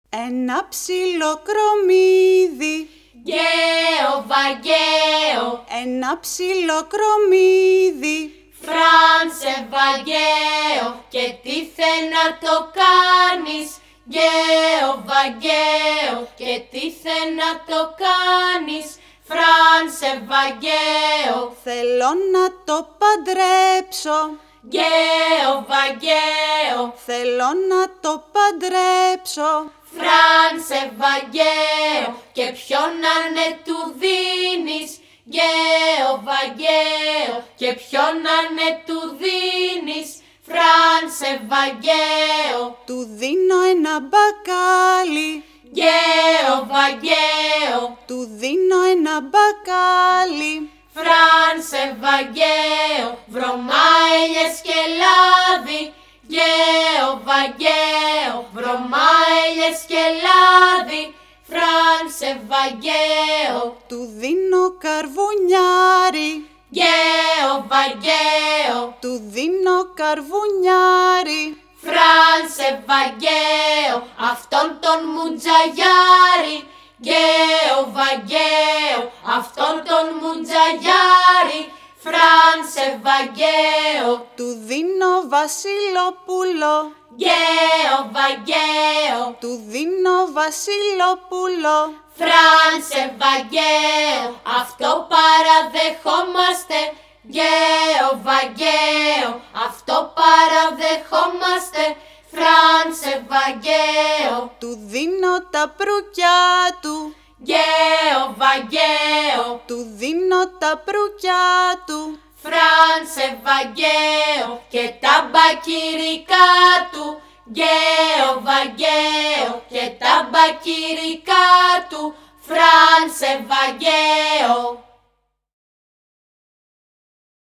Ένα ψιλοκρομίδι. Γκαίο, Βαγγαίο. Ένα ψιλοκρομίδι. Φρανς Ευαγγαίο, και τι θε να το κάνεις? Γκαίο, Βαγγαίο, και τι θε να το κάνεις? Φρανς Ευαγγαίο. Θέλω να το παντρέψω. Γκαίο, Βαγγαίο. Θέλω να το παντρέψω. Φρανς Ευαγγαίο, και ποιον να ναι του δίνεις? Γκαίο, Βαγγαίο, και ποιον να ναι του δίνεις? Φρανς Ευαγγαίο. Του δίνω ένα μπακάλι. Γκαίο, Βαγγαίο. Του δίνω ένα μπακάλι. Φρανς Ευαγγαίο. Βρωμάελιες και λάδι. Γκαίο, Βαγγαίο. Βρωμάελιες και λάδι. Φρανς Ευαγγαίο. Του δίνω καρβουνιάρι. Γκαίο, Βαγγαίο. Του δίνω καρβουνιάρι. Φρανς Ευαγγαίο. Αυτόν τον μουτζαγιάρι. Γκαίο, Βαγγαίο. Αυτόν τον μουτζαγιάρι. Φρανς Ευαγγαίο. Του δίνω βασιλοπούλο. Γκαίο, Βαγγαίο. Του δίνω βασιλοπούλο. Φρανς Ευαγγαίο. Αυτό παραδεχόμαστε. Γκαίο, Βαγγαίο. Αυτό παραδεχόμαστε. Φρανς Ευαγγαίο. Του δίνω τα προύκια του. Γκαίο, Βαγγαίο. Του δίνω τα προύκια του. Φρανς Ευαγγαίο, και τα μπακυρικά του. Γκαίο, Βαγγαίο, και τα μπακυρικά του. Φρανς Ευαγγαίο.